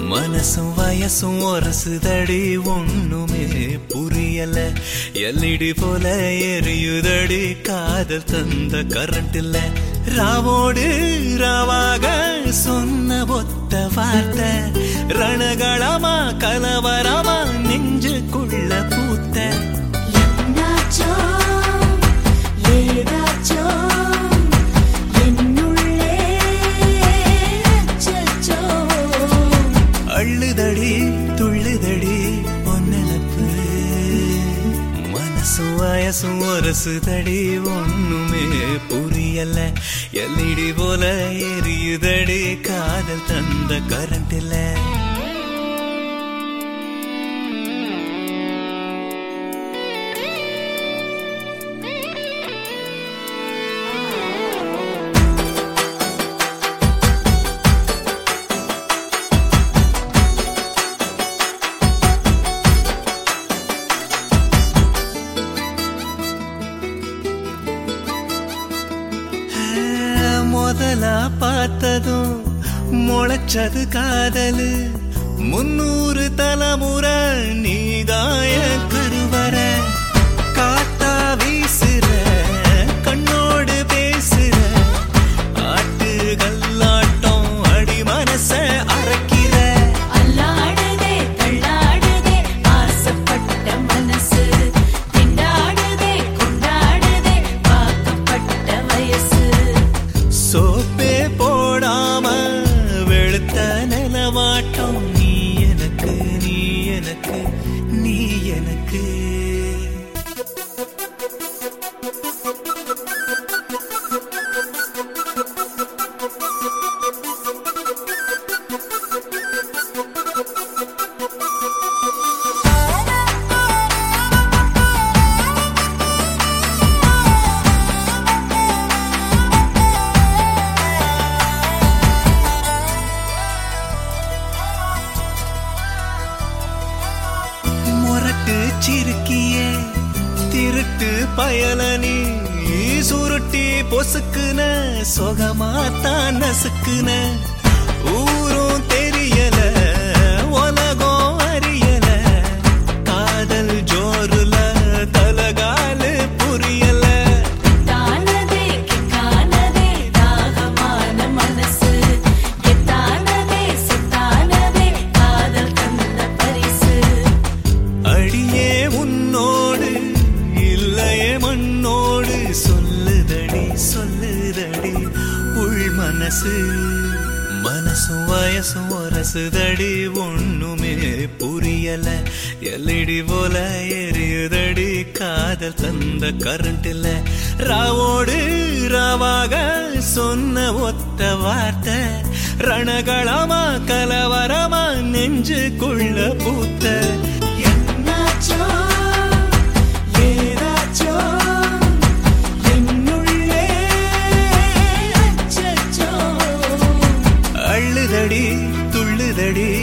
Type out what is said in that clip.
மனசும் வயசும் ஒரசுதடி ஒண்ணுமே புரியல எல்இடி போல எரியுதடி காதல் தந்த கரண்ட் இல்ல ராவோடு ராவாக சொன்ன ஒத்த வார்த்தை ரணகளமா கலவரமா நெஞ்சுக்குள்ள பூத்த அள்ளுதடி துள்ளுதடி பொன்னெனப்பு மனசும் வயசும் ஒரசுதடி ஒண்ணுமே புரியல எல்இடி போல எரியுதடி காதல் தந்த கரண்ட் இல்ல முதலா பார்த்ததும் முளைச்சது காதலு 300 தலைமுறை நீதாய கருவற காத்தா வீசுற கண்ணோடு பேசுற ஆட்டு கல்லாட்டம் அடி மனச அரைக்கிற சோப்பே போடாம வெளுத்த நிலவாட்டம் நீ எனக்கு நீ எனக்கு நீ எனக்கு சிறுக்கியே திருட்டு பயலனி சுருட்டி பொசுக்குன சொகமாத்தான் நசுக்குன ஊரும் தெரியல உலகம் அறியல காதல் ஜோருல தலகாலு புரியல அடியே உன்னோடு இல்லையே மண்ணோடு சொல்லுதடி சொல்லுதடி உள் மனசு மனசும் வயசும் ஒரசுதடி ஒண்ணுமே புரியல எல்இடி போல எரியுதடி காதல் தந்த கரண்ட் இல்ல ராவோடு ராவாக சொன்ன ஒத்த வார்த்தை ரணகளமா கலவரமா நெஞ்சுக்குள்ள பூத்த அள்ளுதடி துள்ளுதடி